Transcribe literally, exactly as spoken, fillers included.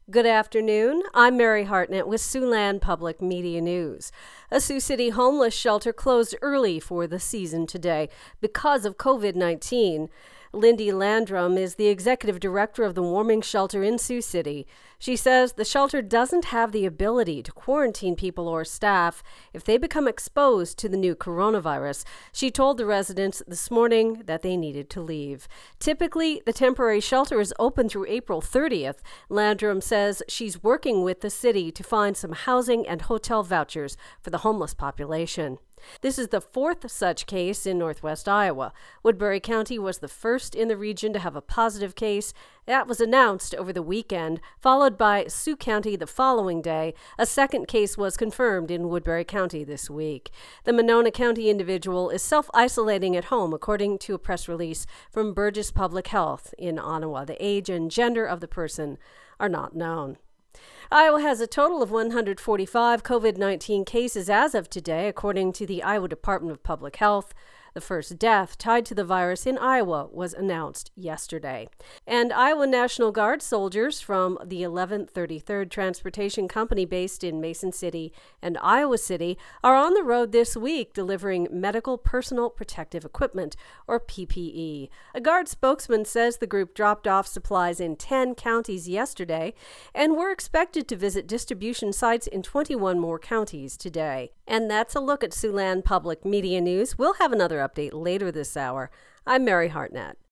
Good afternoon. I'm Mary Hartnett with Siouxland Public Media News. A Sioux City homeless shelter closed early for the season today because of COVID nineteen. Lindy Landrum is the executive director of the warming shelter in Sioux City. She says the shelter doesn't have the ability to quarantine people or staff if they become exposed to the new coronavirus. She told the residents this morning that they needed to leave. Typically, the temporary shelter is open through April thirtieth. Landrum says she's working with the city to find some housing and hotel vouchers for the homeless population. This is the fourth such case in northwest Iowa. Woodbury County was the first in the region to have a positive case. That was announced over the weekend, followed by Sioux County the following day. A second case was confirmed in Woodbury County this week. The Monona County individual is self-isolating at home, according to a press release from Burgess Public Health in Ottawa. The age and gender of the person are not known. Iowa has a total of one hundred forty-five COVID nineteen cases as of today, according to the Iowa Department of Public Health. The first death tied to the virus in Iowa was announced yesterday. And Iowa National Guard soldiers from the eleventh thirty-third Transportation Company based in Mason City and Iowa City are on the road this week delivering medical personal protective equipment, or P P E. A Guard spokesman says the group dropped off supplies in ten counties yesterday and were expected to visit distribution sites in twenty-one more counties today. And that's a look at Siouxland Public Media News. We'll have another update later this hour. I'm Mary Hartnett.